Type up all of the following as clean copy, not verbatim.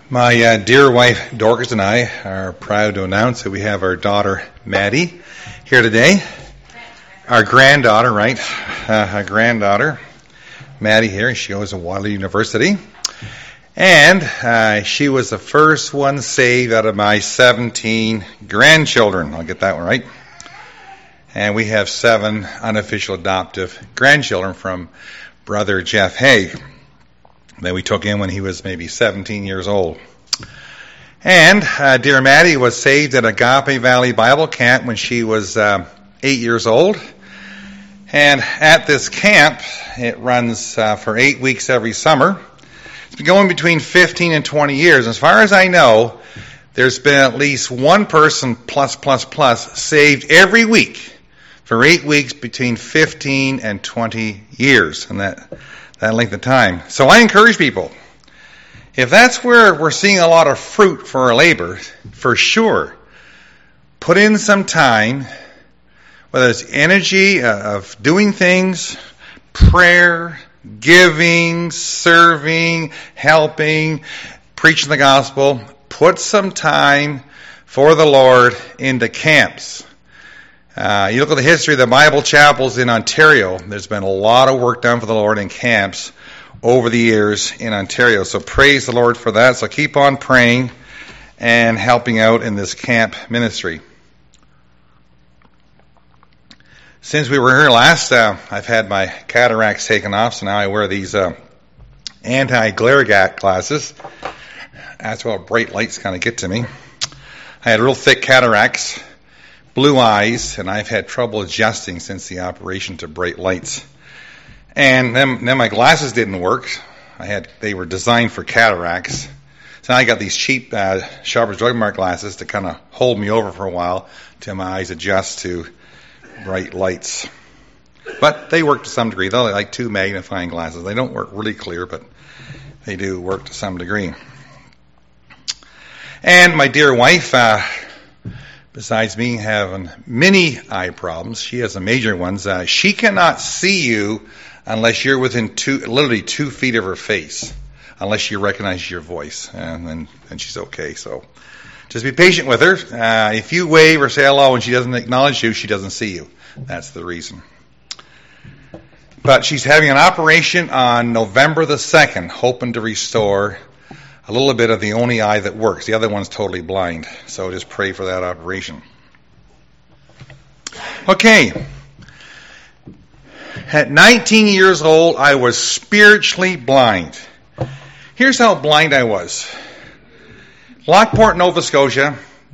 My dear wife Dorcas and I are proud to announce that we have our daughter Maddie here today. Our granddaughter, right? Our granddaughter Maddie here. She goes to Waterloo University. And she was the first one saved out of my 17 grandchildren. I'll get that one right. And we have 7 unofficial adoptive grandchildren from Brother Jeff Haig that we took in when he was maybe 17 years old. And dear Maddie was saved at Agape Valley Bible Camp when she was 8 years old. And at this camp, it runs for 8 weeks every summer. It's been going between 15 and 20 years. As far as I know, there's been at least one person plus saved every week for 8 weeks between 15 and 20 years. And that length of time. So I encourage people, if that's where we're seeing a lot of fruit for our labor, for sure, put in some time, whether it's energy of doing things, prayer, giving, serving, helping, preaching the gospel. Put some time for the Lord into camps. You look at the history of the Bible chapels in Ontario, there's been a lot of work done for the Lord in camps over the years in Ontario. So praise the Lord for that. So keep on praying and helping out in this camp ministry. Since we were here last, I've had my cataracts taken off, so now I wear these anti-glare glasses. That's why bright lights kind of get to me. I had real thick cataracts, blue eyes, and I've had trouble adjusting since the operation to bright lights. And then my glasses didn't work. They were designed for cataracts. So now I got these cheap Sharper's Drug Mart glasses to kind of hold me over for a while till my eyes adjust to bright lights. But they work to some degree. They're like 2 magnifying glasses. They don't work really clear, but they do work to some degree. And my dear wife, besides me having many eye problems, she has the major ones. She cannot see you unless you're within literally 2 feet of her face, unless she recognizes your voice, and then she's okay. So just be patient with her. If you wave or say hello and she doesn't acknowledge you, she doesn't see you. That's the reason. But she's having an operation on November the 2nd, hoping to restore a little bit of the only eye that works. The other one's totally blind. So just pray for that operation. Okay. At 19 years old, I was spiritually blind. Here's how blind I was. Lockport, Nova Scotia,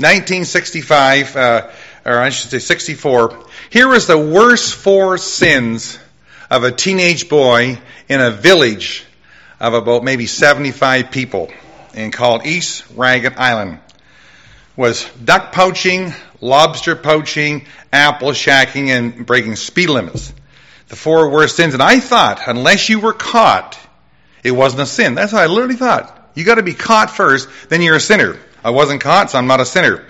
1965, or I should say 64. Here was the worst 4 sins of a teenage boy in a village of about maybe 75 people, and called East Ragged Island. Was duck poaching, lobster poaching, apple shacking, and breaking speed limits. The 4 worst sins. And I thought, unless you were caught, it wasn't a sin. That's what I literally thought. You got to be caught first, then you're a sinner. I wasn't caught, so I'm not a sinner.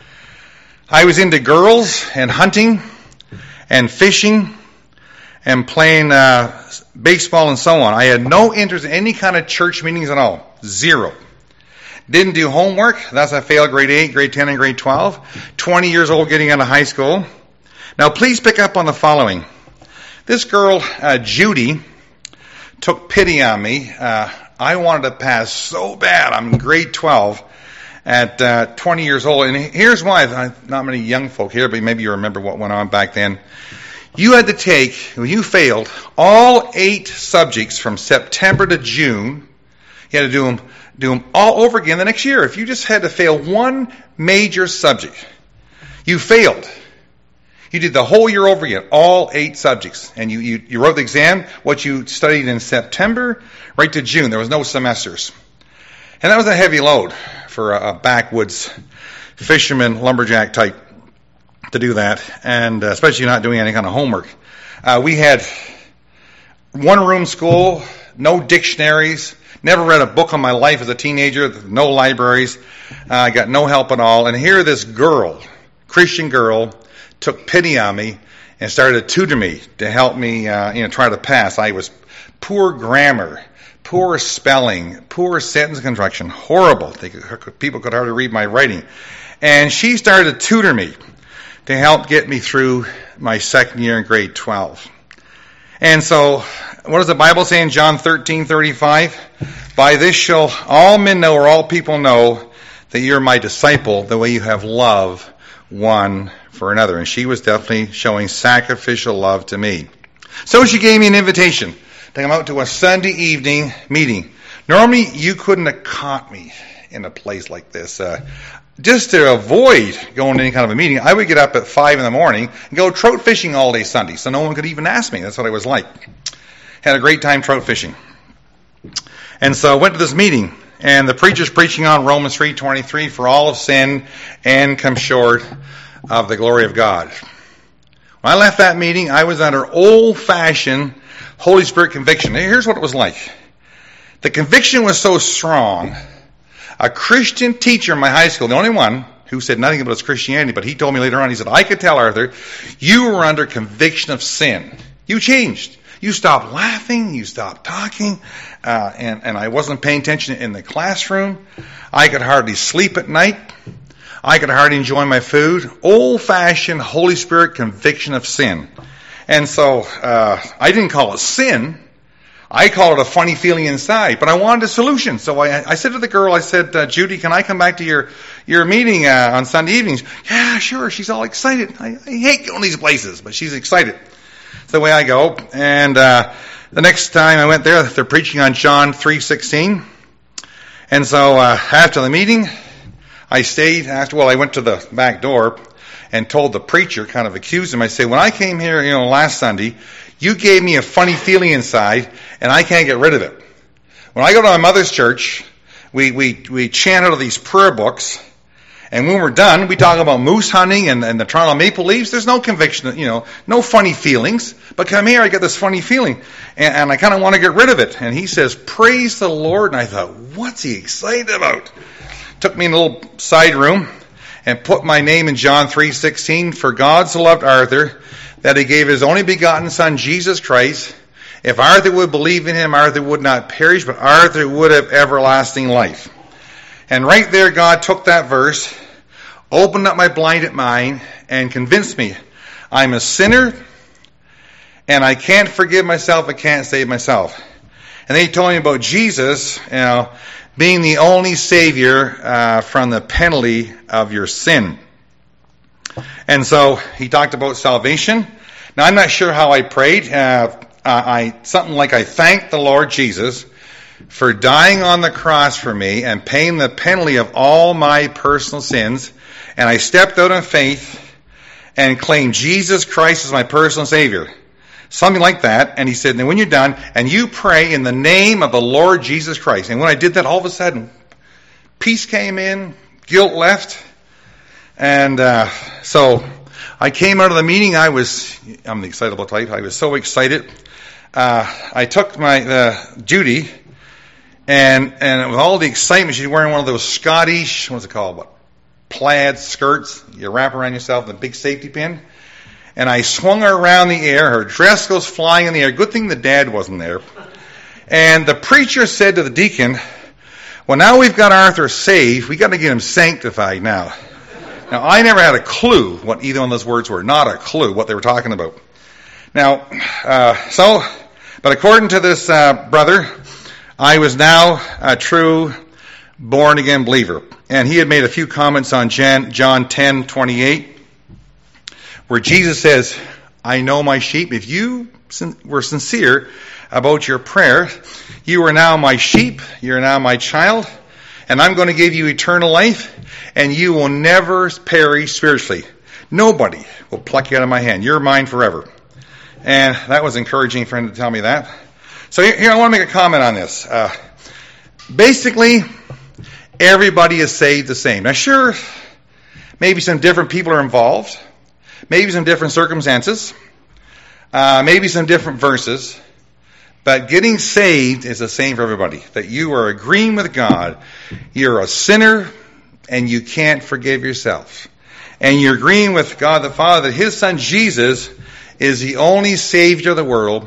I was into girls and hunting and fishing and playing baseball and so on. I had no interest in any kind of church meetings at all. 0. Didn't do homework. Thus I failed grade 8, grade 10, and grade 12. 20 years old getting out of high school. Now please pick up on the following. This girl, Judy, took pity on me. I wanted to pass so bad. I'm in grade 12 at 20 years old. And here's why. Not many young folk here, but maybe you remember what went on back then. You had to take, when you failed, all 8 subjects from September to June. You had to do them all over again the next year. If you just had to fail one major subject, you failed. You did the whole year over again, all 8 subjects. And you wrote the exam, what you studied in September, right to June. There was no semesters. And that was a heavy load for a backwoods fisherman, lumberjack type to do that. And especially not doing any kind of homework. We had one-room school, no dictionaries, never read a book in my life as a teenager, no libraries, got no help at all. And here this girl, Christian girl, took pity on me and started to tutor me to help me try to pass. I was poor grammar, poor spelling, poor sentence construction, horrible. People could hardly read my writing. And she started to tutor me to help get me through my second year in grade 12. And so, what does the Bible say in John 13:35? By this shall all men know, or all people know, that you're my disciple, the way you have love one for another. And she was definitely showing sacrificial love to me. So she gave me an invitation to come out to a Sunday evening meeting. Normally, you couldn't have caught me in a place like this. Just to avoid going to any kind of a meeting, I would get up at 5 in the morning and go trout fishing all day Sunday, so no one could even ask me. That's what I was like. Had a great time trout fishing. And so I went to this meeting, and the preacher's preaching on Romans 3:23, for all have sinned and come short of the glory of God. When I left that meeting, I was under old-fashioned Holy Spirit conviction. Here's what it was like. The conviction was so strong, a Christian teacher in my high school, the only one who said nothing about his Christianity, but he told me later on, he said, I could tell, Arthur, you were under conviction of sin. You changed. You stopped laughing, you stopped talking, and I wasn't paying attention in the classroom. I could hardly sleep at night. I could hardly enjoy my food. Old-fashioned Holy Spirit conviction of sin. And so I didn't call it sin. I called it a funny feeling inside, but I wanted a solution. So I said to the girl, I said, Judy, can I come back to your meeting on Sunday evenings? Yeah, sure. She's all excited. I hate going to these places, but she's excited. It's the way I go. And the next time I went there, they're preaching on John 3:16. And so after the meeting, I stayed. I went to the back door and told the preacher, kind of accused him. I said, when I came here, last Sunday, you gave me a funny feeling inside, and I can't get rid of it. When I go to my mother's church, we chant out of these prayer books, and when we're done, we talk about moose hunting and the Toronto Maple Leafs. There's no conviction, no funny feelings. But come here, I get this funny feeling, and I kind of want to get rid of it. And he says, praise the Lord. And I thought, what's he excited about? Took me in a little side room and put my name in John 3:16. For God so loved Arthur that he gave his only begotten Son, Jesus Christ. If Arthur would believe in him, Arthur would not perish, but Arthur would have everlasting life. And right there, God took that verse, opened up my blinded mind, and convinced me I'm a sinner, and I can't forgive myself, I can't save myself. And then he told me about Jesus, being the only Savior from the penalty of your sin. And so he talked about salvation. Now I'm not sure how I prayed. Something like I thanked the Lord Jesus for dying on the cross for me and paying the penalty of all my personal sins. And I stepped out in faith and claimed Jesus Christ as my personal Savior. Something like that. And he said, now when you're done, and you pray in the name of the Lord Jesus Christ. And when I did that, all of a sudden, peace came in, guilt left. And so I came out of the meeting. I'm the excitable type. I was so excited. I took my Judy, and with all the excitement, she's wearing one of those Scottish, what's it called, plaid skirts. You wrap around yourself with a big safety pin. And I swung her around the air. Her dress goes flying in the air. Good thing the dad wasn't there. And the preacher said to the deacon, well, now we've got Arthur saved. We got to get him sanctified now. Now, I never had a clue what either one of those words were. Not a clue what they were talking about. Now, but according to this brother, I was now a true born-again believer. And he had made a few comments on John 10:28. Where Jesus says, I know my sheep. If you were sincere about your prayer, you are now my sheep, you are now my child, and I'm going to give you eternal life, and you will never perish spiritually. Nobody will pluck you out of my hand. You're mine forever. And that was encouraging for him to tell me that. So here I want to make a comment on this. Basically, everybody is saved the same. Now sure, maybe some different people are involved. Maybe some different circumstances, maybe some different verses, but getting saved is the same for everybody. That you are agreeing with God, you're a sinner, and you can't forgive yourself. And you're agreeing with God the Father that His Son Jesus is the only Savior of the world,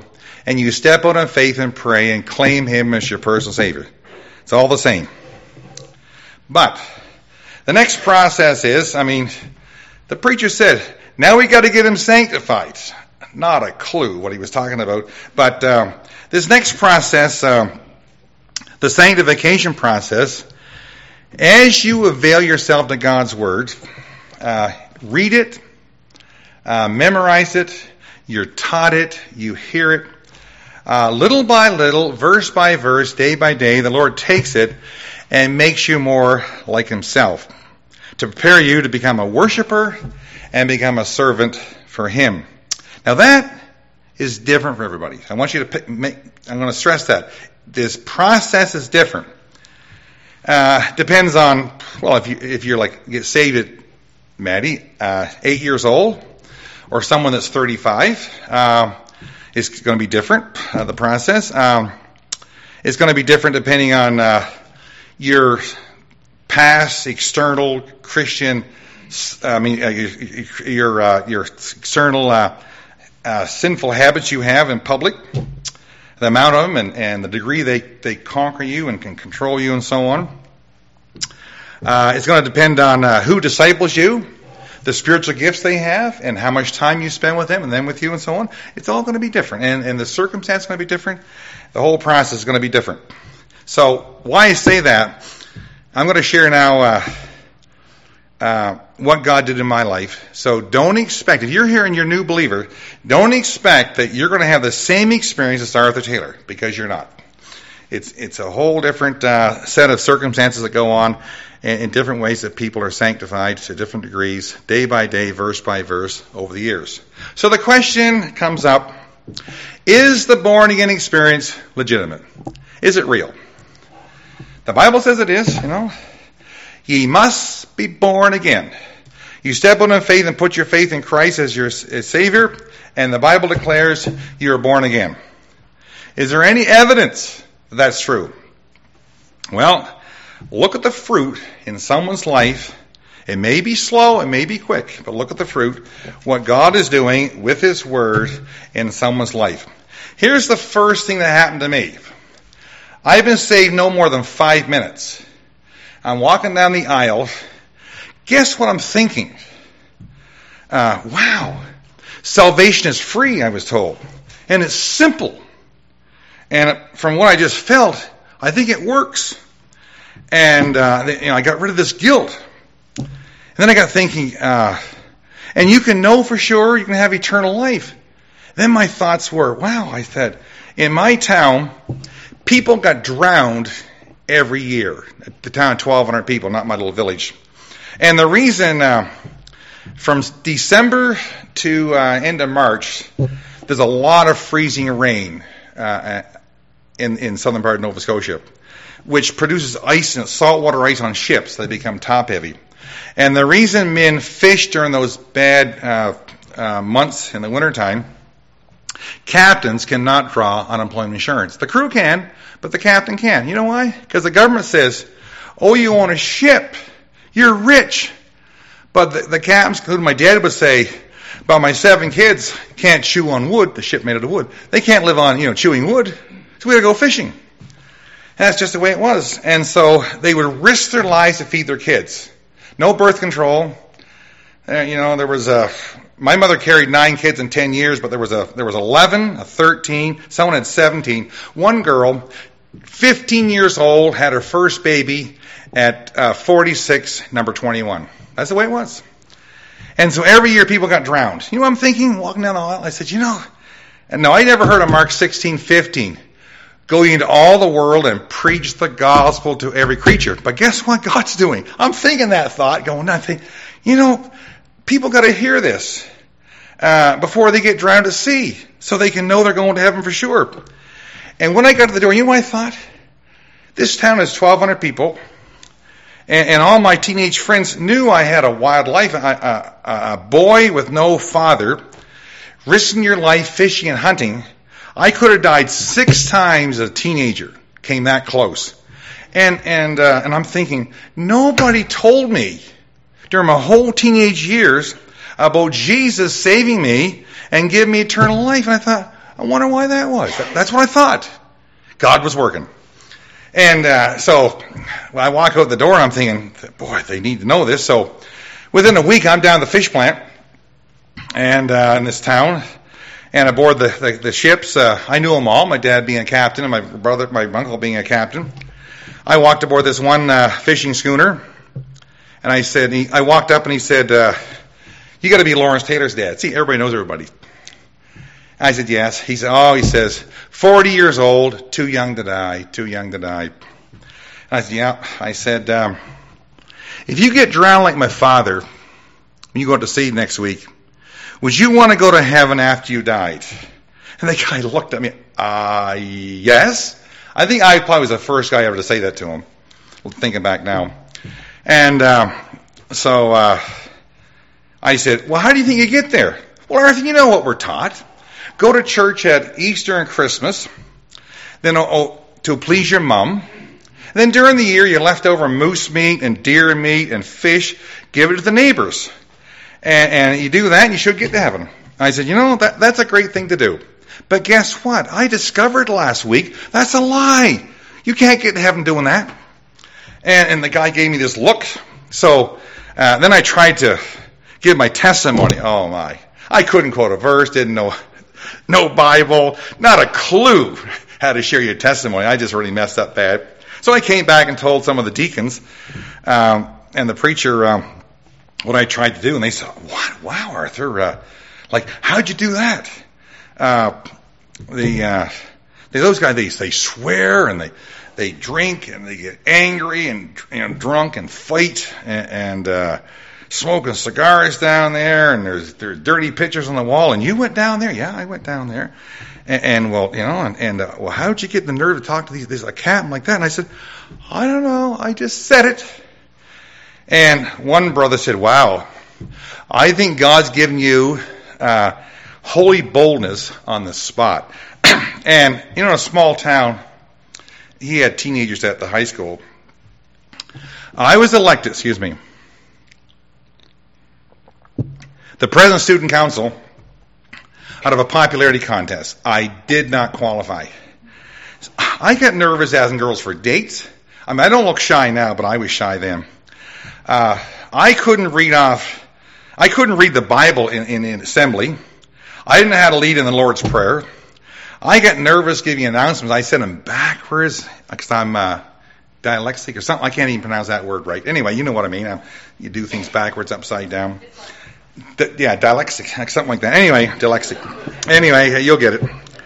and you step out in faith and pray and claim Him as your personal Savior. It's all the same. But the next process is, the preacher said, now we got to get him sanctified. Not a clue what he was talking about. But this next process, the sanctification process, as you avail yourself to God's Word, read it, memorize it, you're taught it, you hear it, little by little, verse by verse, day by day, the Lord takes it and makes you more like Himself to prepare you to become a worshiper and become a servant for Him. Now that is different for everybody. I want you to I'm going to stress that. This process is different. Depends on, if you're get saved at Maddie, 8 years old, or someone that's 35, it's going to be different, the process. It's going to be different depending on your past external Christian, your external sinful habits you have in public, the amount of them and the degree they conquer you and can control you and so on. It's going to depend on who disciples you, the spiritual gifts they have, and how much time you spend with them and them with you and so on. It's all going to be different. And the circumstance is going to be different. The whole process is going to be different. So why I say that, I'm going to share now what God did in my life. So don't expect, if you're here and you're a new believer, don't expect that you're going to have the same experience as Arthur Taylor, because you're not. It's a whole different set of circumstances that go on in different ways that people are sanctified to different degrees, day by day, verse by verse, over the years. So the question comes up, is the born-again experience legitimate? Is it real? The Bible says it is, Ye must be born again. You step out in faith and put your faith in Christ as your Savior, and the Bible declares you are born again. Is there any evidence that that's true? Well, look at the fruit in someone's life. It may be slow, it may be quick, but look at the fruit, what God is doing with His Word in someone's life. Here's the first thing that happened to me. I've been saved no more than 5 minutes. I'm walking down the aisle. Guess what I'm thinking? Wow, salvation is free, I was told. And it's simple. And from what I just felt, I think it works. And I got rid of this guilt. And then I got thinking, and you can know for sure you can have eternal life. Then my thoughts were, wow, I said, in my town, people got drowned every year. The town, 1,200 people, not my little village. And the reason, from December to end of March, there's a lot of freezing rain in southern part of Nova Scotia, which produces ice and saltwater ice on ships. They become top heavy. And the reason men fish during those bad months in the wintertime, captains cannot draw unemployment insurance. The crew can, but the captain can't. You know why? Because the government says, oh, you own a ship. You're rich. But the captains, including my dad, would say, but my 7 kids can't chew on wood, the ship made out of wood. They can't live on, chewing wood. So we had to go fishing. And that's just the way it was. And so they would risk their lives to feed their kids. No birth control. There was my mother carried 9 kids in 10 years, but there was 11, a 13, someone had 17. One girl, 15 years old, had her first baby at 46, number 21. That's the way it was. And so every year people got drowned. You know what I'm thinking? Walking down the aisle, I said, and no, I never heard of Mark 16:15. Go into all the world and preach the gospel to every creature. But guess what God's doing? I'm thinking that thought, going, people got to hear this before they get drowned at sea, so they can know they're going to heaven for sure. And when I got to the door, you know what I thought? This town is 1,200 people, and all my teenage friends knew I had a wild life, a boy with no father, risking your life fishing and hunting. I could have died 6 times as a teenager. Came that close. And I'm thinking, nobody told me during my whole teenage years about Jesus saving me and giving me eternal life. And I thought, I wonder why that was. That's what I thought. God was working. And so I walk out the door and I'm thinking, boy, they need to know this. So within a week, I'm down at the fish plant and in this town. And aboard the ships, I knew them all, my dad being a captain and my uncle being a captain. I walked aboard this one fishing schooner. And I walked up and he said, you got to be Lawrence Taylor's dad. See, everybody knows everybody. I said, yes. He says, 40 years old, too young to die. I said, yeah. I said, if you get drowned like my father, when you go out to sea next week, would you want to go to heaven after you died? And the guy looked at me, yes. I think I probably was the first guy ever to say that to him, thinking back now. And so I said, well, how do you think you get there? Well, Arthur, you know what we're taught. Go to church at Easter and Christmas, then to please your mom. Then during the year, you left over moose meat and deer meat and fish, give it to the neighbors. And you do that and you should get to heaven. I said, that's a great thing to do. But guess what? I discovered last week, that's a lie. You can't get to heaven doing that. And the guy gave me this look. So then I tried to give my testimony. Oh my. I couldn't quote a verse, didn't know no Bible, not a clue how to share your testimony. I just really messed up bad. So I came back and told some of the deacons and the preacher what I tried to do. And they said, what? Wow, Arthur. How'd you do that? Those guys, they swear and they drink and they get angry and drunk and fight and smoking cigars down there, and there's dirty pictures on the wall. And you went down there? Yeah, I went down there. Well, how'd you get the nerve to talk to these a captain like that? And I said, I don't know. I just said it. And one brother said, wow, I think God's given you holy boldness on the spot. And in a small town, he had teenagers at the high school. I was elected, the president of student council out of a popularity contest. I did not qualify. I get nervous asking girls for dates. I mean, I don't look shy now, but I was shy then. I couldn't read the Bible in assembly. I didn't know how to lead in the Lord's Prayer. I got nervous giving announcements. I said them backwards because I'm dyslexic or something. I can't even pronounce that word right. Anyway, you know what I mean. You do things backwards, upside down. Dyslexic, something like that. Anyway, dyslexic. Anyway, you'll get it.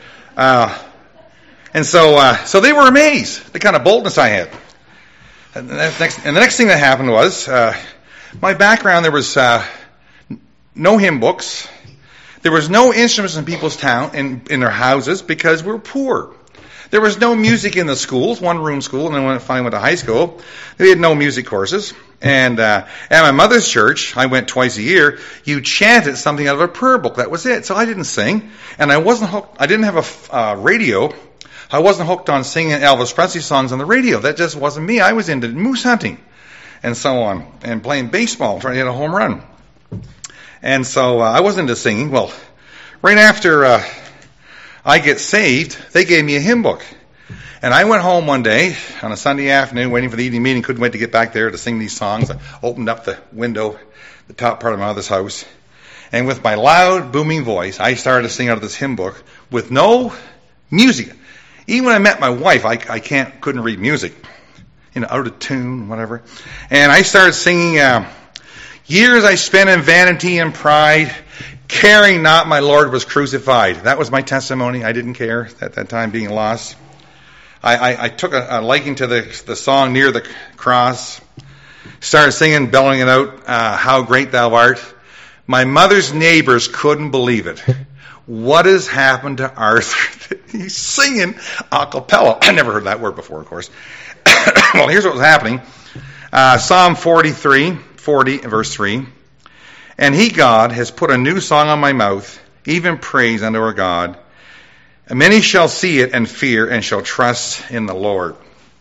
And so they were amazed, the kind of boldness I had. And the next thing that happened was, my background, there was no hymn books. There was no instruments in people's town, in their houses, because we were poor. There was no music in the schools, one-room school, and then when I finally went to high school, they had no music courses. And at my mother's church, I went twice a year, you chanted something out of a prayer book. That was it. So I didn't sing, and I wasn't hooked. I didn't have a radio. I wasn't hooked on singing Elvis Presley songs on the radio. That just wasn't me. I was into moose hunting and so on, and playing baseball, trying to hit a home run. And so I wasn't into singing. Well, right after I get saved, they gave me a hymn book. And I went home one day on a Sunday afternoon, waiting for the evening meeting, couldn't wait to get back there to sing these songs. I opened up the window, the top part of my mother's house, and with my loud, booming voice, I started to sing out of this hymn book with no music. Even when I met my wife, I couldn't read music, out of tune, whatever. And I started singing, years I spent in vanity and pride, caring not my Lord was crucified. That was my testimony. I didn't care at that time, being lost. I took a liking to the song Near the Cross, started singing, bellowing it out, how great thou art. My mother's neighbors couldn't believe it. What has happened to Arthur? He's singing a cappella. I never heard that word before, of course. Well, here's what was happening. Psalm 40, verse 3. And he, God, has put a new song on my mouth, even praise unto our God. And many shall see it and fear and shall trust in the Lord.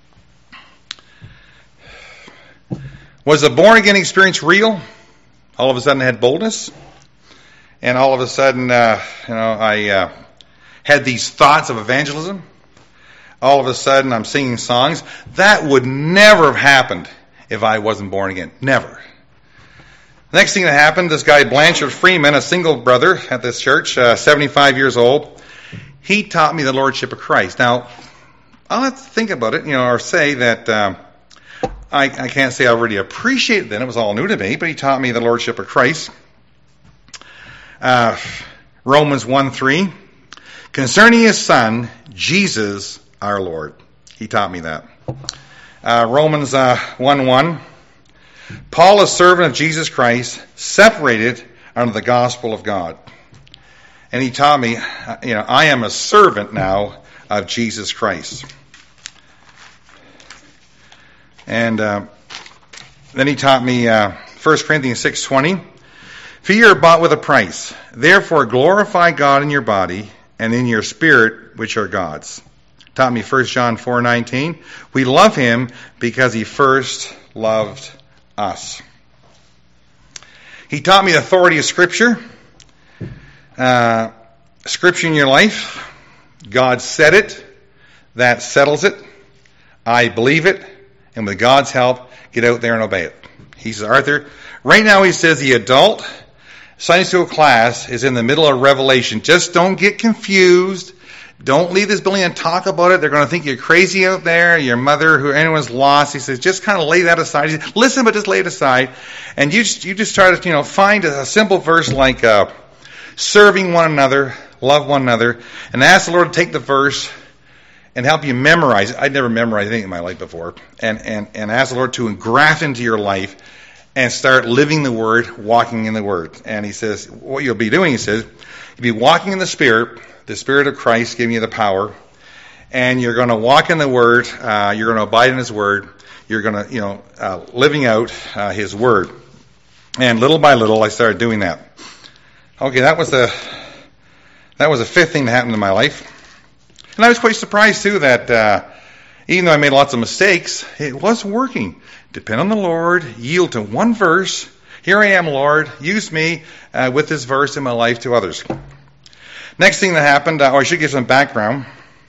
Was the born-again experience real? All of a sudden I had boldness. And all of a sudden, I had these thoughts of evangelism. All of a sudden, I'm singing songs. That would never have happened if I wasn't born again. Never. Next thing that happened, this guy Blanchard Freeman, a single brother at this church, 75 years old, he taught me the Lordship of Christ. Now, I'll have to think about it, or say that I can't say I really appreciate it then. It was all new to me, but he taught me the Lordship of Christ. Romans 1:3, concerning his Son, Jesus our Lord. He taught me that. Romans 1:1, Paul, a servant of Jesus Christ, separated under the gospel of God. And he taught me, I am a servant now of Jesus Christ. And then he taught me 1 Corinthians 6:20, for you are bought with a price. Therefore glorify God in your body and in your spirit, which are God's. Taught me 1 John 4:19, we love him because he first loved us. He taught me the authority of Scripture. Scripture in your life. God said it. That settles it. I believe it. And with God's help, get out there and obey it. He says, Arthur, right now he says the adult Sunday school class is in the middle of Revelation. Just don't get confused. Don't leave this building and talk about it. They're going to think you're crazy out there. Your mother, who anyone's lost. He says, just kind of lay that aside. He says, listen, but just lay it aside. And you just try to, find a simple verse like serving one another, love one another, and ask the Lord to take the verse and help you memorize it. I'd never memorized anything in my life before. And ask the Lord to engraft into your life and start living the Word, walking in the Word. And he says, what you'll be doing, he says, you'll be walking in the Spirit of Christ giving you the power, and you're going to walk in the Word, you're going to abide in His Word, you're going to, living out His Word. And little by little, I started doing that. Okay, that was the fifth thing that happened in my life. And I was quite surprised, too, that even though I made lots of mistakes, it was working. Depend on the Lord, yield to one verse. Here I am, Lord, use me with this verse in my life to others. Next thing that happened, I should give some background.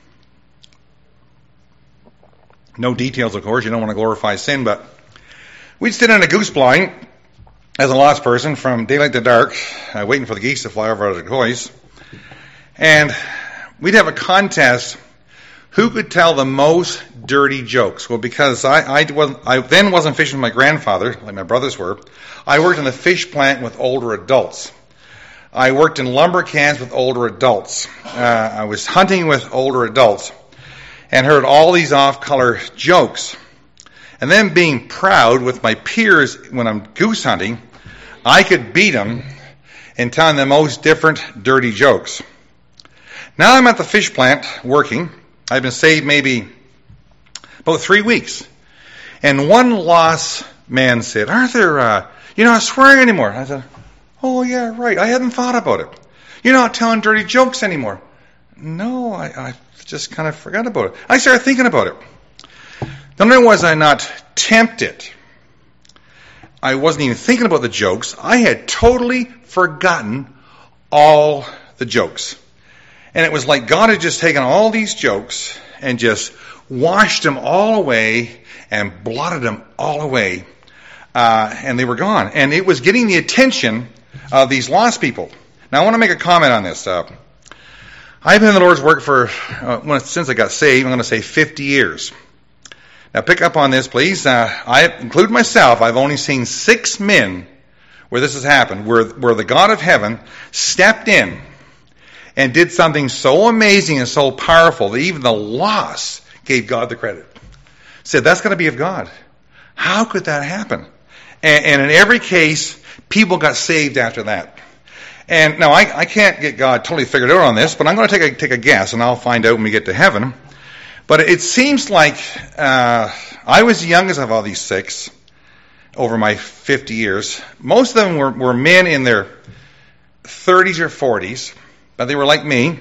No details, of course. You don't want to glorify sin, but we'd sit in a goose blind as a lost person from daylight to dark, waiting for the geese to fly over our toys. And we'd have a contest, who could tell the most dirty jokes. Well, because I then wasn't fishing with my grandfather, like my brothers were. I worked in the fish plant with older adults. I worked in lumber camps with older adults. I was hunting with older adults and heard all these off-color jokes. And then being proud with my peers when I'm goose hunting, I could beat them in telling the most different dirty jokes. Now I'm at the fish plant working. I've been saved maybe about 3 weeks. And one lost man said, Arthur, you're not swearing anymore. I said, oh, yeah, right. I hadn't thought about it. You're not telling dirty jokes anymore. No, I just kind of forgot about it. I started thinking about it. Not only was I not tempted, I wasn't even thinking about the jokes. I had totally forgotten all the jokes. And it was like God had just taken all these jokes and just washed them all away and blotted them all away. And they were gone. And it was getting the attention of these lost people. Now, I want to make a comment on this. I've been in the Lord's work since I got saved, I'm going to say 50 years. Now, pick up on this, please. I include myself. I've only seen 6 men where this has happened, where the God of heaven stepped in and did something so amazing and so powerful that even the lost gave God the credit. Said, that's going to be of God. How could that happen? And in every case, people got saved after that. And now I can't get God totally figured out on this, but I'm going to take a guess, and I'll find out when we get to heaven. But it seems like I was the youngest of all these 6 over my 50 years. Most of them were men in their 30s or 40s, but they were like me.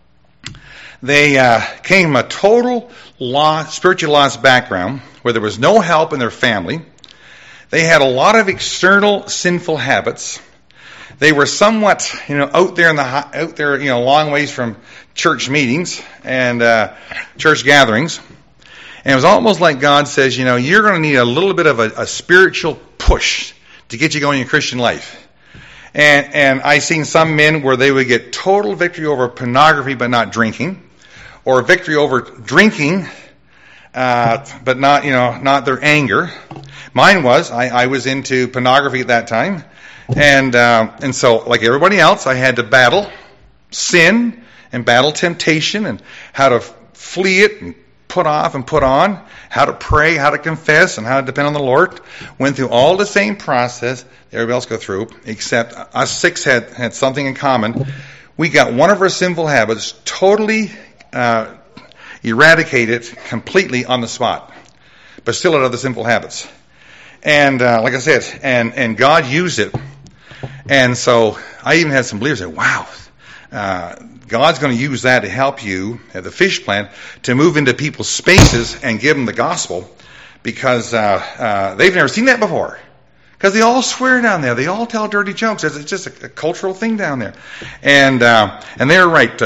They came from a total spiritual lost background where there was no help in their family. They had a lot of external sinful habits. They were somewhat, out there, long ways from church meetings and church gatherings. And it was almost like God says, you're going to need a little bit of a spiritual push to get you going in your Christian life. And I seen some men where they would get total victory over pornography but not drinking, or victory over drinking but not their anger. Mine was, I was into pornography at that time. And so, like everybody else, I had to battle sin and battle temptation and how to flee it and put off and put on, how to pray, how to confess, and how to depend on the Lord. Went through all the same process that everybody else go through, except us six had something in common. We got one of our sinful habits totally eradicated completely on the spot, but still had other sinful habits. And like I said, and God used it. And so I even had some believers say, wow, God's going to use that to help you at the fish plant to move into people's spaces and give them the gospel, because they've never seen that before. Because they all swear down there. They all tell dirty jokes. It's just a cultural thing down there. And they're right.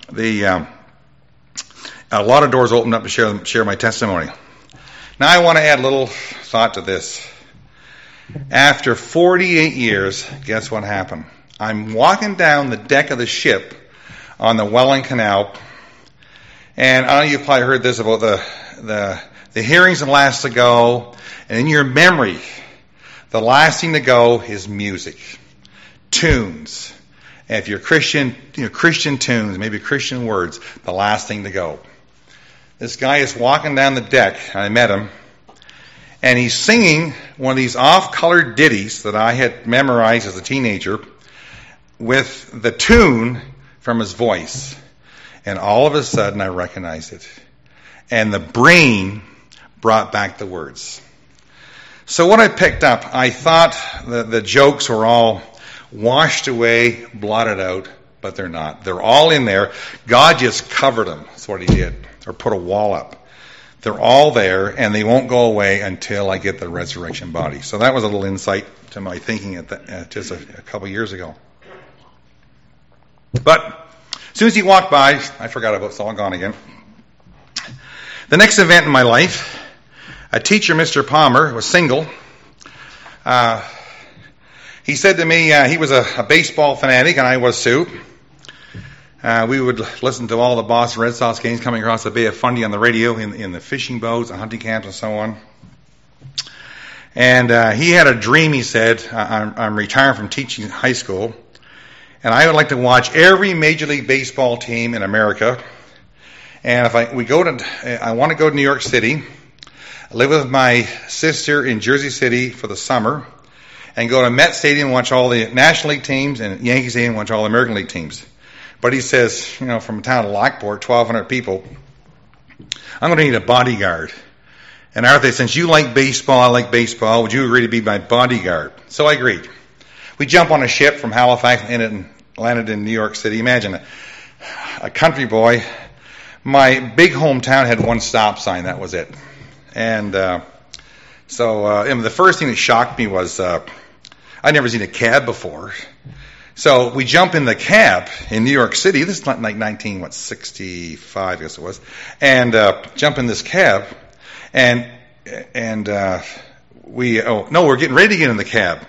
A lot of doors opened up to share my testimony. Now I want to add a little thought to this. After 48 years, guess what happened? I'm walking down the deck of the ship on the Welland Canal, and I know you've probably heard this about the hearings that last to go, and in your memory, the last thing to go is music, tunes. And if you're Christian, Christian tunes, maybe Christian words, the last thing to go. This guy is walking down the deck, and I met him, and he's singing one of these off-colored ditties that I had memorized as a teenager with the tune from his voice. And all of a sudden I recognized it. And the brain brought back the words. So what I picked up, I thought the jokes were all washed away, blotted out, but they're not. They're all in there. God just covered them. That's what he did. Or put a wall up. They're all there, and they won't go away until I get the resurrection body. So that was a little insight to my thinking just a couple years ago. But as soon as he walked by, I forgot about it. It's all gone again. The next event in my life, a teacher, Mr. Palmer, was single. He said to me he was a baseball fanatic, and I was too. We would listen to all the Boston Red Sox games coming across the Bay of Fundy on the radio in the fishing boats and hunting camps and so on. And he had a dream, he said, I'm retiring from teaching high school, and I would like to watch every Major League Baseball team in America. And if I want to go to New York City, live with my sister in Jersey City for the summer, and go to Met Stadium and watch all the National League teams, and Yankee Stadium and watch all the American League teams. But he says, from a town of Lockport, 1,200 people, I'm going to need a bodyguard. And Arthur, since you like baseball, I like baseball, would you agree to be my bodyguard? So I agreed. We jumped on a ship from Halifax and landed in New York City. Imagine a country boy. My big hometown had one stop sign. That was it. And so the first thing that shocked me was I'd never seen a cab before. So we jump in the cab in New York City. This is like 1965, I guess it was. And jump in this cab, and we're getting ready to get in the cab,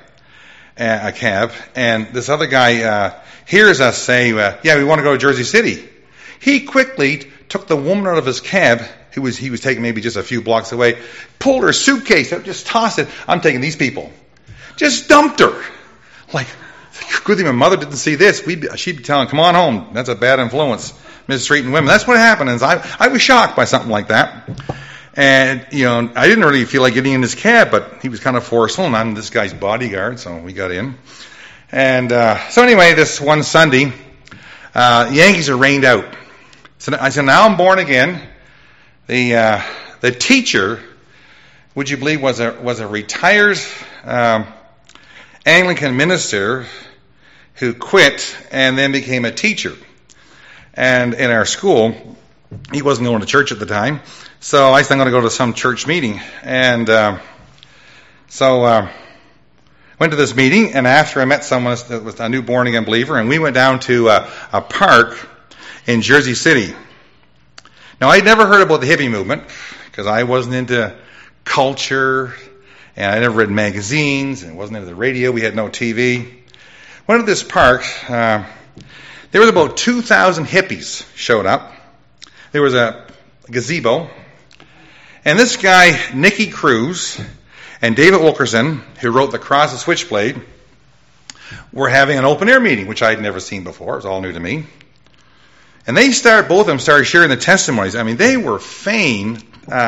and this other guy hears us say, "Yeah, we want to go to Jersey City." He quickly took the woman out of his cab, he was taking maybe just a few blocks away, pulled her suitcase out, just tossed it. I'm taking these people. Just dumped her. Like, good thing my mother didn't see this. She'd be telling, come on home. That's a bad influence, mistreating women. That's what happened. And I was shocked by something like that. And, I didn't really feel like getting in his cab, but he was kind of forceful, and I'm this guy's bodyguard, so we got in. And so anyway, this one Sunday, Yankees are rained out. So I said, now I'm born again. The teacher, would you believe, was a retired Anglican minister who quit and then became a teacher. And in our school, he wasn't going to church at the time, so I said, I'm going to go to some church meeting. And so went to this meeting, and after I met someone that was a new born-again believer, and we went down to a park in Jersey City. Now, I'd never heard about the hippie movement because I wasn't into culture, and I never read magazines, and wasn't into the radio. We had no TV. Went to this park. There was about 2,000 hippies showed up. There was a gazebo. And this guy, Nicky Cruz, and David Wilkerson, who wrote The Cross and Switchblade, were having an open-air meeting, which I had never seen before. It was all new to me. And both of them started sharing the testimonies. I mean, they were famous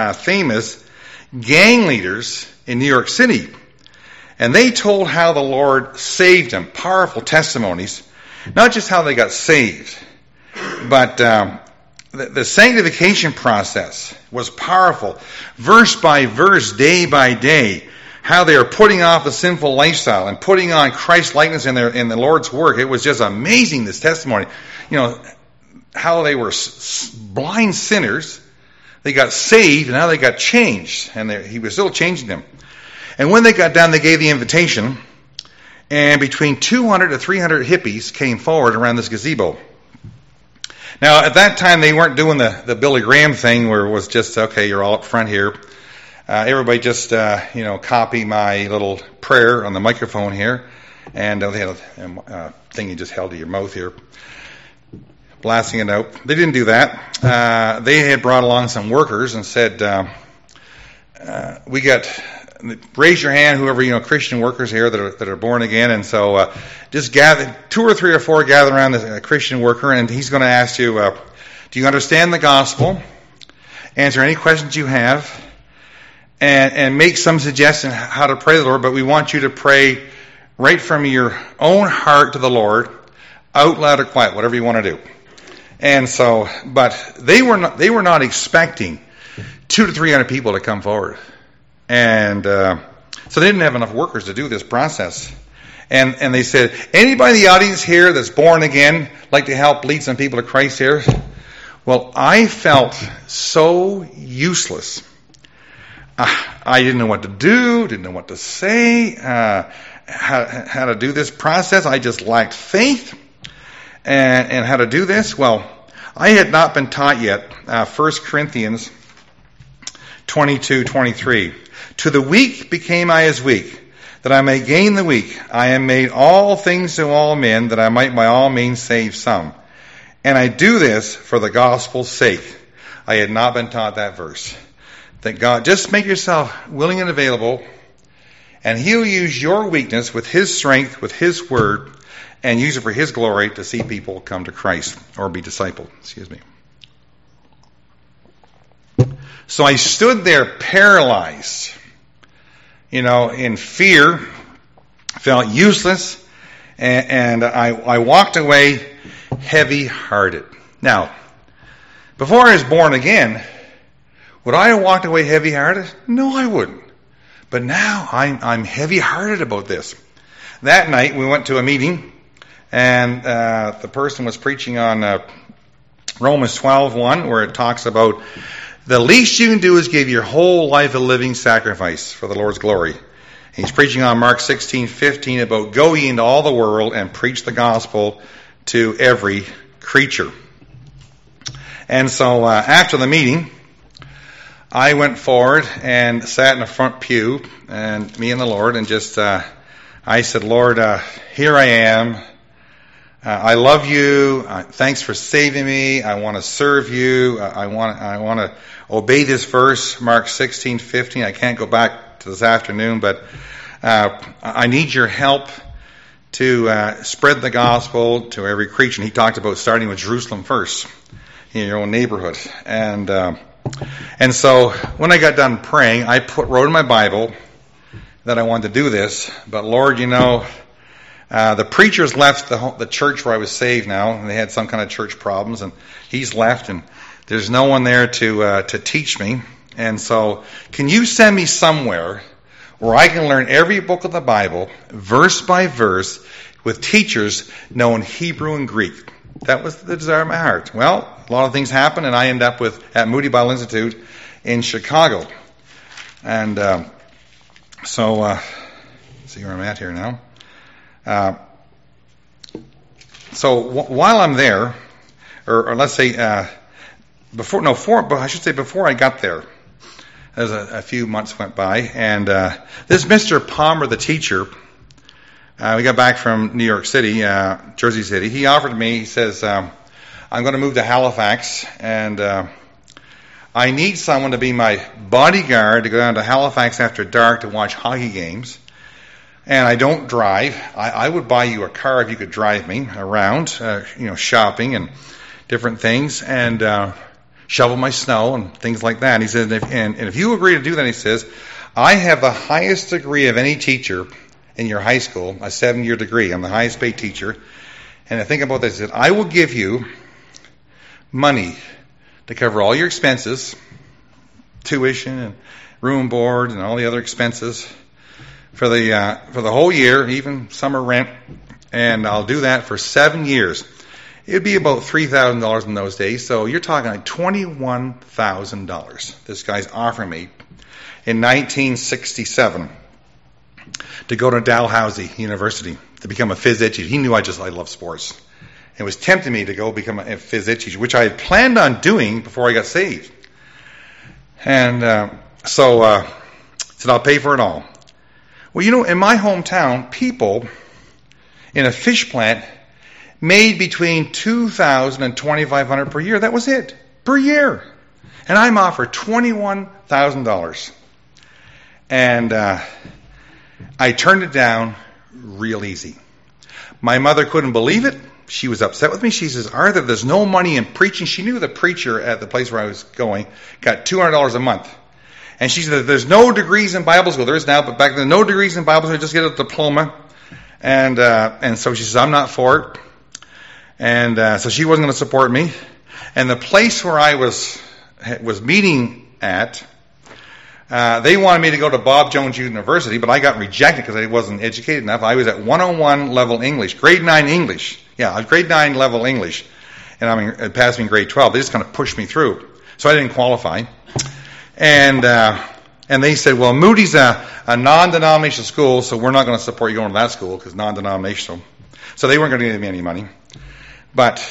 gang leaders in New York City. And they told how the Lord saved them. Powerful testimonies. Not just how they got saved, but the sanctification process was powerful. Verse by verse, day by day, how they were putting off the sinful lifestyle and putting on Christ's likeness in the Lord's work. It was just amazing, this testimony. You know, how they were blind sinners. They got saved, and now they got changed. And he was still changing them. And when they got done, they gave the invitation. And between 200 to 300 hippies came forward around this gazebo. Now, at that time, they weren't doing the Billy Graham thing where it was just, okay, you're all up front here. Everybody just, copy my little prayer on the microphone here. And they had a thing you just held to your mouth here, blasting it out. They didn't do that. They had brought along some workers and said, raise your hand, whoever, Christian workers here that are born again. And so just gather, 2 or 3 or 4 gather around the Christian worker, and he's going to ask you, do you understand the gospel? Answer any questions you have, and make some suggestion how to pray to the Lord. But we want you to pray right from your own heart to the Lord, out loud or quiet, whatever you want to do. And so, but they were not expecting 200 to 300 people to come forward. And so they didn't have enough workers to do this process. And they said, anybody in the audience here that's born again, like to help lead some people to Christ here? Well, I felt so useless. I didn't know what to do, didn't know what to say, how to do this process. I just lacked faith and how to do this. Well, I had not been taught yet 1 Corinthians 22:23. To the weak became I as weak, that I may gain the weak. I am made all things to all men, that I might by all means save some. And I do this for the gospel's sake. I had not been taught that verse. That God, just make yourself willing and available, and He'll use your weakness with His strength, with His word, and use it for His glory to see people come to Christ, or be discipled. Excuse me. So I stood there paralyzed, in fear, felt useless, and I walked away heavy-hearted. Now, before I was born again, would I have walked away heavy-hearted? No, I wouldn't. But now I'm heavy-hearted about this. That night we went to a meeting, and the person was preaching on Romans 12:1, where it talks about the least you can do is give your whole life a living sacrifice for the Lord's glory. He's preaching on Mark 16:15 about go ye into all the world and preach the gospel to every creature. And so after the meeting, I went forward and sat in the front pew, and me and the Lord, and just I said, Lord, here I am. I love you. Thanks for saving me. I want to serve you. I want to obey this verse, Mark 16:15. I can't go back to this afternoon, but I need your help to spread the gospel to every creature. And he talked about starting with Jerusalem first, in your own neighborhood. And so when I got done praying, I wrote in my Bible that I wanted to do this. But Lord, the preachers left the church where I was saved now, and they had some kind of church problems, and he's left, and there's no one there to teach me. And so, can you send me somewhere where I can learn every book of the Bible, verse by verse, with teachers knowing Hebrew and Greek? That was the desire of my heart. Well, a lot of things happened, and I ended up at Moody Bible Institute in Chicago. And see where I'm at here now. So while I'm there, or let's say before I got there. As a few months went by, and this Mr. Palmer, the teacher, we got back from New York City, Jersey City. He offered me. He says, "I'm going to move to Halifax, and I need someone to be my bodyguard to go down to Halifax after dark to watch hockey games. And I don't drive. I would buy you a car if you could drive me around, shopping and different things, and shovel my snow and things like that." He said, and if you agree to do that, he says, "I have the highest degree of any teacher in your high school, a 7-year degree. I'm the highest paid teacher. And I think about this. He said, I will give you money to cover all your expenses, tuition and room and board and all the other expenses for the whole year, even summer rent. And I'll do that for 7 years." It'd be about $3,000 in those days. So you're talking like $21,000 this guy's offering me in 1967 to go to Dalhousie University to become a phys ed teacher. He knew I love sports. It was tempting me to go become a phys ed teacher, which I had planned on doing before I got saved. And so I said, "I'll pay for it all." Well, in my hometown, people in a fish plant made between $2,000 and $2,500 per year. That was it, per year. And I'm offered $21,000. And I turned it down real easy. My mother couldn't believe it. She was upset with me. She says, "Arthur, there's no money in preaching." She knew the preacher at the place where I was going got $200 a month. And she said, "There's no degrees in Bible school." There is now, but back then, no degrees in Bible school. Just get a diploma. And so she says, "I'm not for it." And so she wasn't going to support me. And the place where I was meeting at, they wanted me to go to Bob Jones University, but I got rejected because I wasn't educated enough. I was at 101 level English, grade 9 English. Yeah, grade 9 level English. And it passed me in grade 12. They just kind of pushed me through. So I didn't qualify. And they said, "Well, Moody's a non-denominational school, so we're not going to support you going to that school because non-denominational." So they weren't going to give me any money. But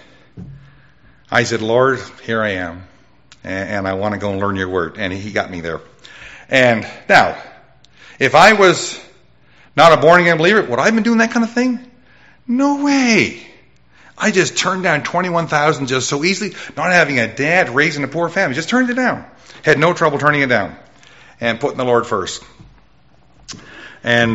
I said, "Lord, here I am, and I want to go and learn your word." And he got me there. And now, if I was not a born-again believer, would I have been doing that kind of thing? No way. I just turned down $21,000 just so easily, not having a dad, raising a poor family. Just turned it down. Had no trouble turning it down and putting the Lord first. And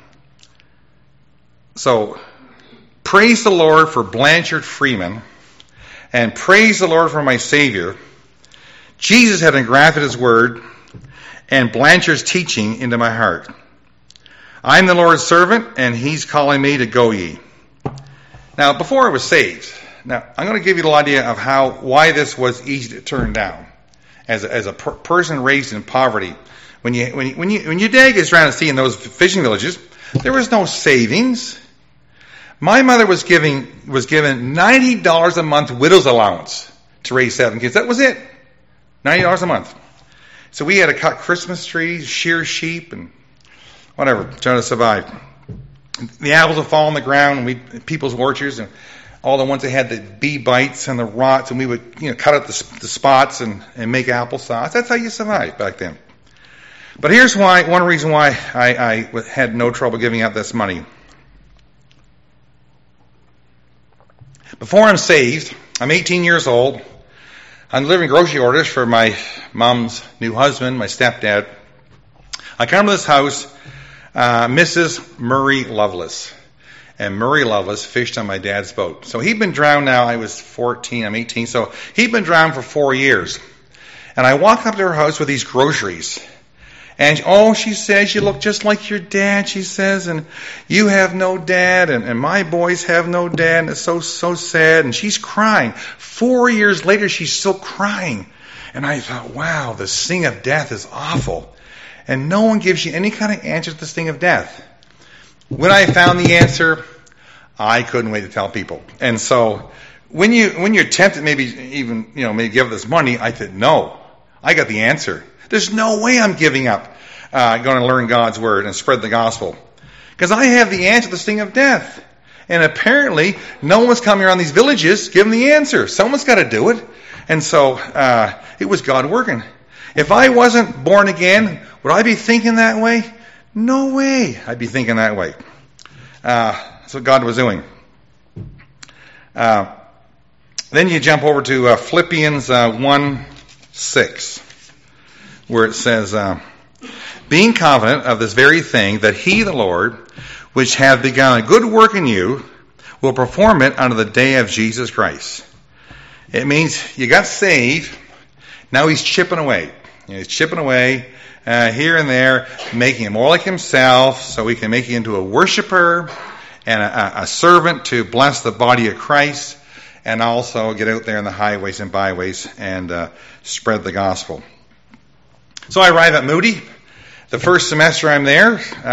so, praise the Lord for Blanchard Freeman, and praise the Lord for my Savior. Jesus had engrafted His Word and Blanchard's teaching into my heart. I'm the Lord's servant, and He's calling me to go ye. Now, before I was saved, now I'm going to give you a little idea of why this was easy to turn down as a person raised in poverty. When your dad gets around to see in those fishing villages, there was no savings. My mother was given $90 a month widow's allowance to raise 7 kids. That was it. $90 a month. So we had to cut Christmas trees, shear sheep, and whatever, trying to survive. The apples would fall on the ground, and people's orchards, and all the ones that had the bee bites and the rots, and we would cut out the spots and make applesauce. That's how you survived back then. But here's one reason why I had no trouble giving out this money. Before I'm saved, I'm 18 years old. I'm delivering grocery orders for my mom's new husband, my stepdad. I come to this house, Mrs. Murray Lovelace. And Murray Lovelace fished on my dad's boat. So he'd been drowned now. I was 14, I'm 18. So he'd been drowned for 4 years. And I walk up to her house with these groceries. And, she says, "You look just like your dad," she says, "and you have no dad, and my boys have no dad, and it's so sad." And she's crying. 4 years later, she's still crying. And I thought, wow, the sting of death is awful. And no one gives you any kind of answer to the sting of death. When I found the answer, I couldn't wait to tell people. And so, when you're tempted, maybe give this money, I said, no, I got the answer. There's no way I'm giving up going to learn God's Word and spread the gospel. Because I have the answer to the sting of death. And apparently, no one's coming around these villages giving the answer. Someone's got to do it. And so, it was God working. If I wasn't born again, would I be thinking that way? No way I'd be thinking that way. That's what God was doing. Then you jump over to Philippians 1:6, where it says, being confident of this very thing, that he, the Lord, which hath begun a good work in you, will perform it unto the day of Jesus Christ. It means you got saved, now he's chipping away. He's chipping away here and there, making it more like himself, so he can make you into a worshiper and a servant to bless the body of Christ, and also get out there in the highways and byways and spread the gospel. So I arrive at Moody. The first semester I'm there.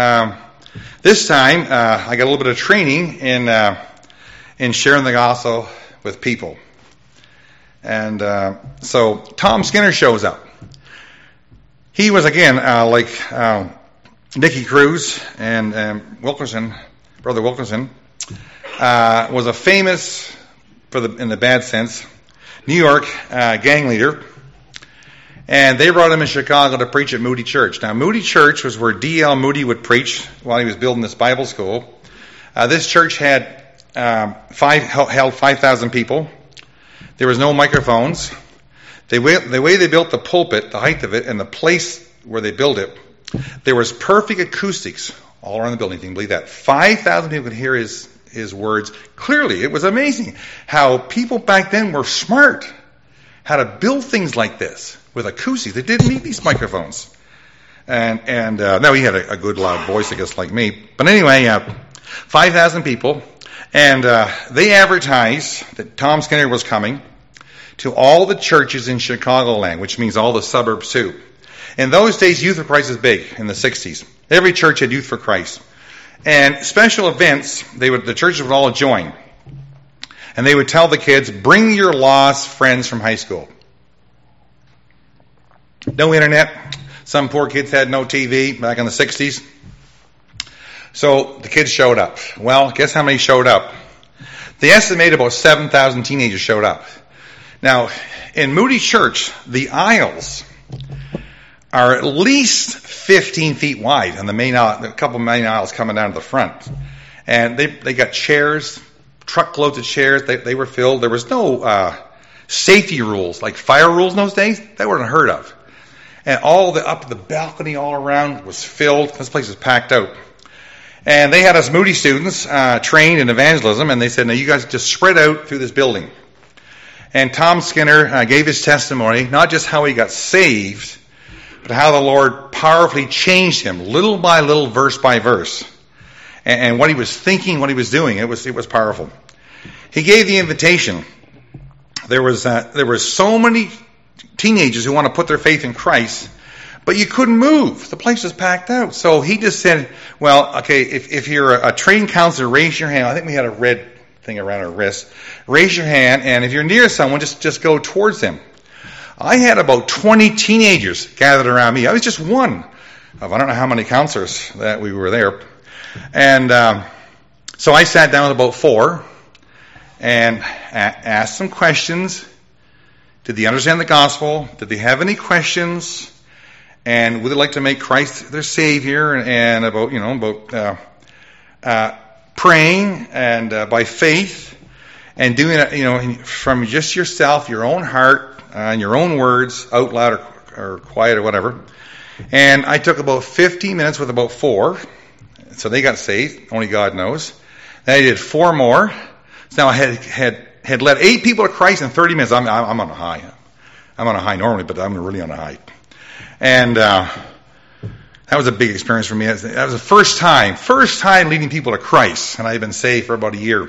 This time I got a little bit of training in sharing the gospel with people. And so Tom Skinner shows up. He was, again, like Nicky Cruz and Wilkerson, Brother Wilkerson, was a famous, in the bad sense, New York gang leader. And they brought him in Chicago to preach at Moody Church. Now, Moody Church was where D.L. Moody would preach while he was building this Bible school. This church had held 5,000 people. There was no microphones. The way they built the pulpit, the height of it, and the place where they built it, there was perfect acoustics all around the building. If you can believe that. 5,000 people could hear his words clearly. It was amazing how people back then were smart, how to build things like this with acoustics. They didn't need these microphones. And now he had a good loud voice, I guess, like me. But anyway, 5,000 people. And they advertised that Tom Skinner was coming to all the churches in Chicagoland, which means all the suburbs too. In those days, Youth for Christ was big in the 60s. Every church had Youth for Christ. And special events, the churches would all join. And they would tell the kids, bring your lost friends from high school. No internet. Some poor kids had no TV back in the 60s. So the kids showed up. Well, guess how many showed up? They estimated about 7,000 teenagers showed up. Now, in Moody Church, the aisles are at least 15 feet wide on the main aisle, a couple of main aisles coming down to the front. And they got chairs, truckloads of chairs. They were filled. There was no safety rules, like fire rules in those days. That wasn't heard of. And up the balcony all around was filled. This place was packed out. And they had us Moody students trained in evangelism, and they said, now you guys just spread out through this building. And Tom Skinner gave his testimony, not just how he got saved, but how the Lord powerfully changed him, little by little, verse by verse. And what he was thinking, what he was doing, it was powerful. He gave the invitation. There were so many teenagers who want to put their faith in Christ, but you couldn't move. The place was packed out. So he just said, well, okay, if you're a trained counselor, raise your hand. I think we had a red thing around our wrist. Raise your hand, and if you're near someone, just go towards them. I had about 20 teenagers gathered around me. I was just one of I don't know how many counselors that we were there. And so I sat down with about 4 and asked some questions. Did they understand the gospel? Did they have any questions? And would they like to make Christ their Savior? And about praying and by faith and doing it, from just yourself, your own heart, and your own words, out loud or quiet or whatever. And I took about 15 minutes with about 4. So they got saved. Only God knows. Then I did 4 more. So now I had led 8 people to Christ in 30 minutes. I'm on a high. I'm on a high normally, but I'm really on a high. And that was a big experience for me. That was the first time leading people to Christ, and I've been saved for about a year.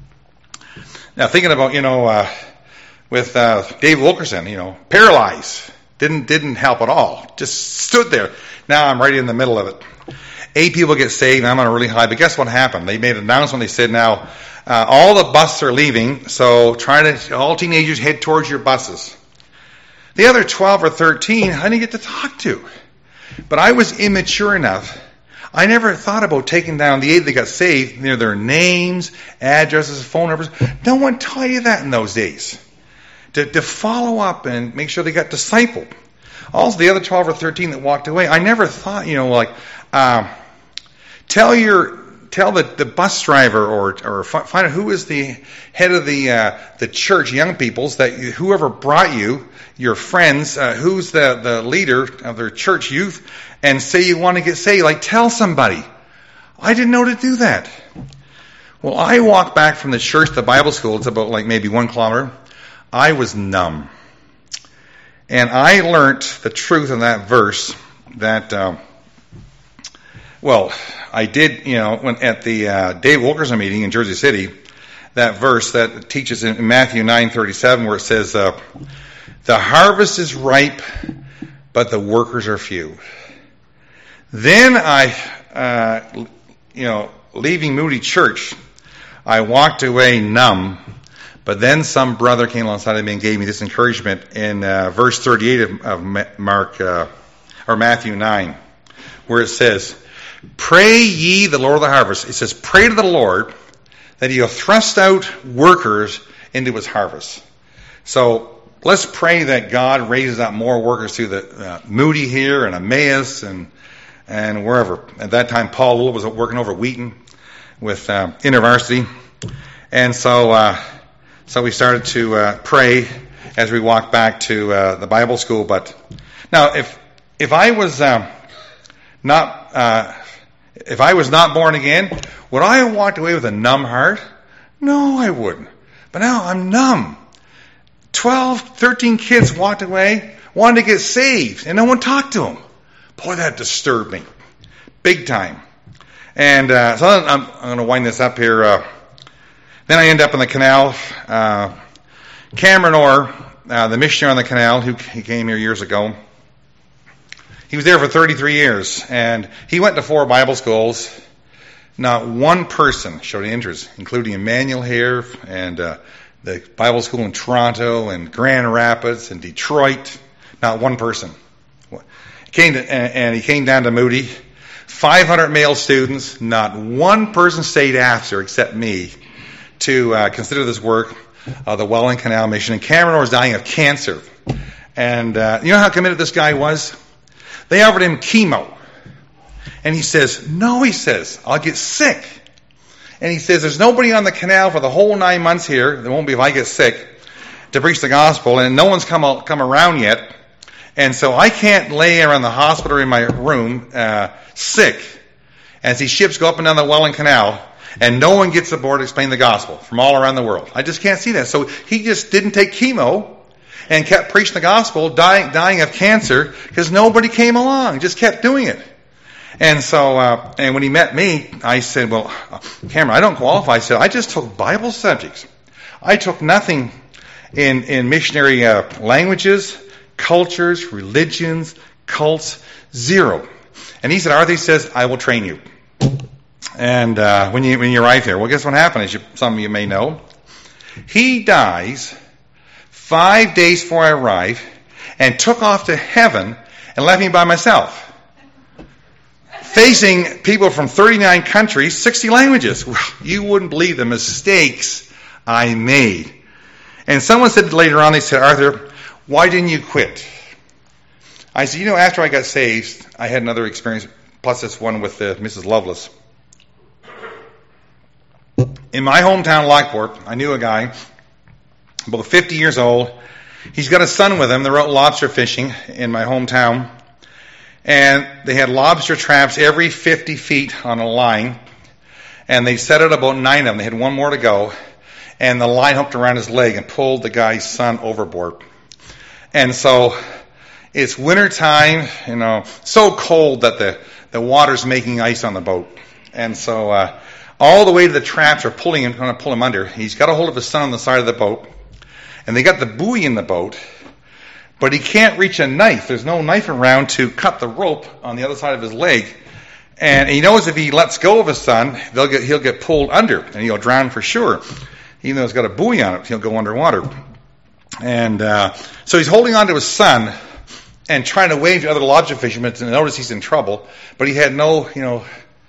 Now thinking about with Dave Wilkerson, paralyzed, didn't help at all. Just stood there. Now I'm right in the middle of it. 8 people get saved, and I'm on a really high. But guess what happened? They made an announcement. They said, now all the buses are leaving, so all teenagers head towards your buses. The other 12 or 13, I didn't get to talk to. But I was immature enough. I never thought about taking down the 8 that got saved, their names, addresses, phone numbers. No one taught you that in those days. To follow up and make sure they got discipled. Also, the other 12 or 13 that walked away, I never thought, tell the bus driver or find out who is the head of the church, young people's, that whoever brought you, your friends, who's the leader of their church youth, and say you want to get saved. Like, tell somebody. I didn't know to do that. Well, I walked back from the church to Bible school. It's about maybe 1 kilometer. I was numb. And I learned the truth in that verse that, I did, when at the Dave Wilkerson meeting in Jersey City, that verse that teaches in Matthew 9:37 where it says, the harvest is ripe, but the workers are few. Then leaving Moody Church, I walked away numb. But then some brother came alongside of me and gave me this encouragement in verse 38 of Matthew 9, where it says, "Pray ye the Lord of the harvest." It says, "Pray to the Lord that He'll thrust out workers into His harvest." So let's pray that God raises up more workers through the Moody here and Emmaus and wherever. At that time, Paul Little was working over at Wheaton with InterVarsity, and so we started to pray as we walked back to the Bible school. But now, if I was not born again, would I have walked away with a numb heart? No, I wouldn't. But now I'm numb. 12, 13 kids walked away, wanted to get saved, and no one talked to them. Boy, that disturbed me, big time. And so I'm going to wind this up here. Then I end up in the canal. Cameron Orr, the missionary on the canal, he came here years ago, he was there for 33 years, and he went to 4 Bible schools. Not one person showed interest, including Emmanuel here, and the Bible school in Toronto, and Grand Rapids, and Detroit. Not one person. He came down to Moody. 500 male students. Not one person stayed after, except me, to consider this work, the Welland Canal Mission. And Cameron Orr was dying of cancer. And you know how committed this guy was? They offered him chemo. And he says, no, I'll get sick. And he says, there's nobody on the canal for the whole 9 months here, there won't be if I get sick, to preach the gospel, and no one's come around yet. And so I can't lay around the hospital or in my room sick as these ships go up and down the Welland Canal, and no one gets aboard to explain the gospel from all around the world. I just can't see that. So he just didn't take chemo and kept preaching the gospel, dying of cancer, because nobody came along, just kept doing it. And so, and when he met me, I said, well, Cameron, I don't qualify. I said, I just took Bible subjects. I took nothing in missionary languages, cultures, religions, cults, zero. And he said, Arthur, he says, I will train you. And when you arrive here, well, guess what happened, as some of you may know? He dies 5 days before I arrive and took off to heaven and left me by myself, facing people from 39 countries, 60 languages. You wouldn't believe the mistakes I made. And someone said later on, they said, Arthur, why didn't you quit? I said, after I got saved, I had another experience, plus this one with Mrs. Lovelace. In my hometown, Lockport, I knew a guy, about 50 years old. He's got a son with him. They're out lobster fishing in my hometown. And they had lobster traps every 50 feet on a line. And they set out about 9 of them. They had one more to go. And the line hooked around his leg and pulled the guy's son overboard. And so it's winter time, so cold that the water's making ice on the boat. And so all the way to the traps are trying to pull him under. He's got a hold of his son on the side of the boat. And they got the buoy in the boat. But he can't reach a knife. There's no knife around to cut the rope on the other side of his leg. And he knows if he lets go of his son, he'll get pulled under and he'll drown for sure. Even though it's got a buoy on it, he'll go underwater. And so he's holding on to his son and trying to wave to other lobster fishermen to notice he's in trouble. But he had no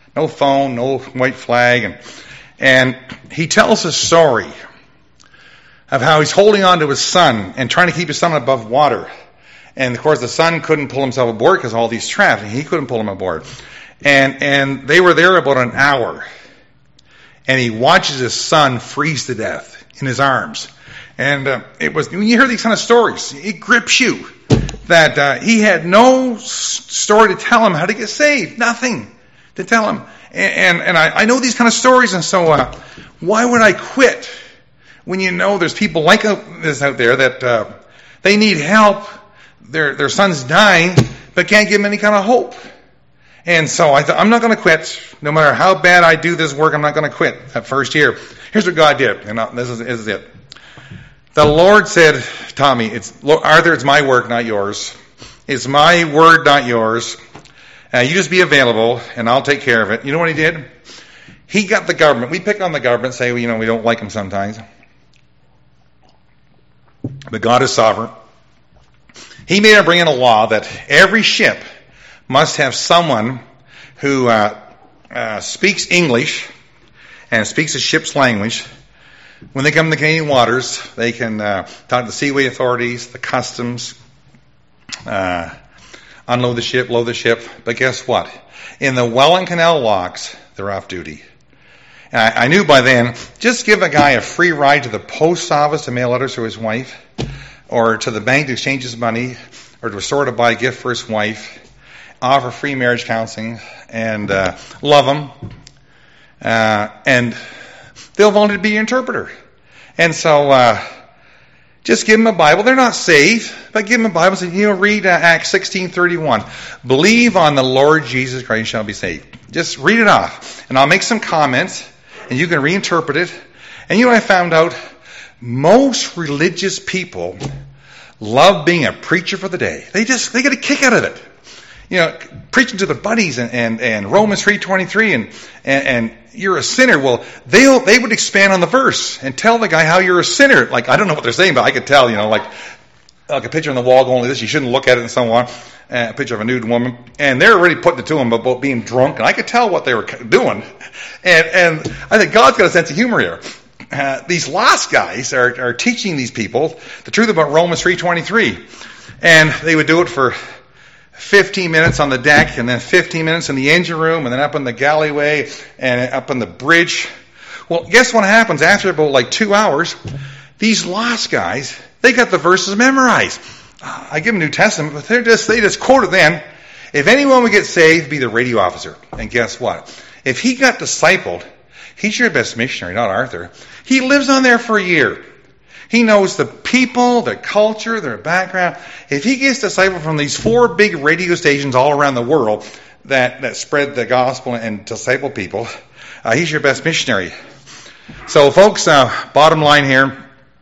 No phone, no white flag. And he tells a story of how he's holding on to his son and trying to keep his son above water. And of course the son couldn't pull himself aboard because of all these traps, and he couldn't pull him aboard. And they were there about an hour. And he watches his son freeze to death in his arms. And it was, when you hear these kind of stories, it grips you that he had no story to tell him how to get saved. Nothing to tell him. And I know these kind of stories, and so why would I quit when you know there's people like this out there that they need help, their son's dying, but can't give them any kind of hope. And so I thought, I'm not going to quit. No matter how bad I do this work, I'm not going to quit that first year. Here's what God did, and this is it. The Lord said, Tommy, Arthur, it's my work, not yours. It's my word, not yours. You just be available, and I'll take care of it. You know what he did? He got the government. We pick on the government, say, we don't like them sometimes. But God is sovereign. He made him bring in a law that every ship must have someone who speaks English and speaks the ship's language. When they come to the Canadian waters, they can talk to the seaway authorities, the customs, unload the ship, load the ship. But guess what? In the Welland Canal locks, they're off duty. And I knew by then, just give a guy a free ride to the post office to mail letters to his wife, or to the bank to exchange his money, or to a store to buy a gift for his wife, offer free marriage counseling, and love them, and they'll volunteer to be your interpreter. And so just give them a Bible. They're not saved, but give them a Bible. So, read Acts 16:31. Believe on the Lord Jesus Christ, you shall be saved. Just read it off, and I'll make some comments, and you can reinterpret it. And I found out most religious people love being a preacher for the day. They get a kick out of it. Preaching to their buddies and Romans 3:23 and you're a sinner. Well, they would expand on the verse and tell the guy how you're a sinner. Like, I don't know what they're saying, but I could tell, like a picture on the wall going like this, you shouldn't look at it and so on. A picture of a nude woman. And they're already putting it to him about being drunk, and I could tell what they were doing. And I think God's got a sense of humor here. These lost guys are teaching these people the truth about Romans 3:23. And they would do it for 15 minutes on the deck, and then 15 minutes in the engine room, and then up in the galleyway, and up on the bridge. Well, guess what happens after about 2 hours? These lost guys, they got the verses memorized. I give them New Testament, but they just quote it then. If anyone would get saved, be the radio officer. And guess what? If he got discipled, he's your best missionary, not Arthur. He lives on there for a year. He knows the people, their culture, their background. If he gets discipled from these 4 big radio stations all around the world that spread the gospel and disciple people, he's your best missionary. So, folks, bottom line here,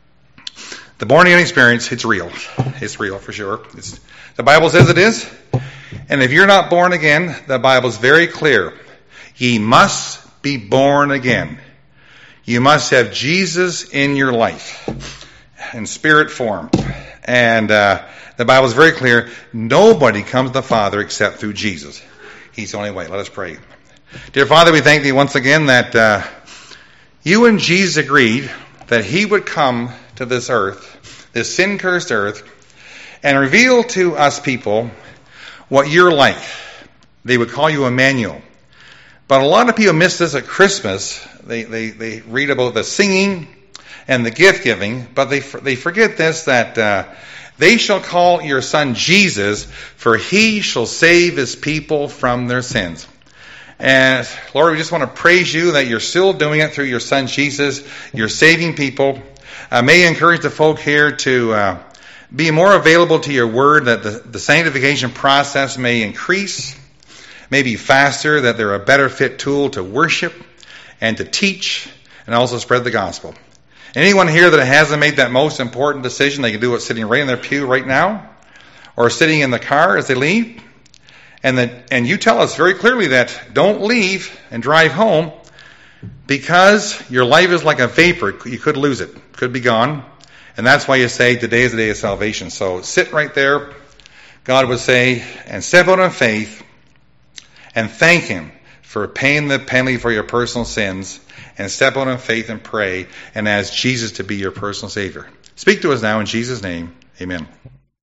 the born-again experience, it's real. It's real for sure. The Bible says it is. And if you're not born again, the Bible's very clear. Ye must be born again. You must have Jesus in your life in spirit form. And the Bible is very clear. Nobody comes to the Father except through Jesus. He's the only way. Let us pray. Dear Father, we thank Thee once again that You and Jesus agreed that He would come to this earth, this sin-cursed earth, and reveal to us people what you're like. They would call you Emmanuel. But a lot of people miss this at Christmas. They read about the singing and the gift giving, but they forget this, that they shall call your son Jesus, for he shall save his people from their sins. And Lord, we just want to praise you that you're still doing it through your son Jesus. You're saving people. May you encourage the folk here to be more available to your word, that the sanctification process may increase, may be faster, that they're a better fit tool to worship and to teach and also spread the gospel. Anyone here that hasn't made that most important decision, they can do it sitting right in their pew right now, or sitting in the car as they leave. And you tell us very clearly that don't leave and drive home, because your life is like a vapor. You could lose it, could be gone. And that's why you say today is the day of salvation. So sit right there, God would say, and step out in faith and thank Him for paying the penalty for your personal sins, and step out in faith and pray and ask Jesus to be your personal Savior. Speak to us now in Jesus' name. Amen.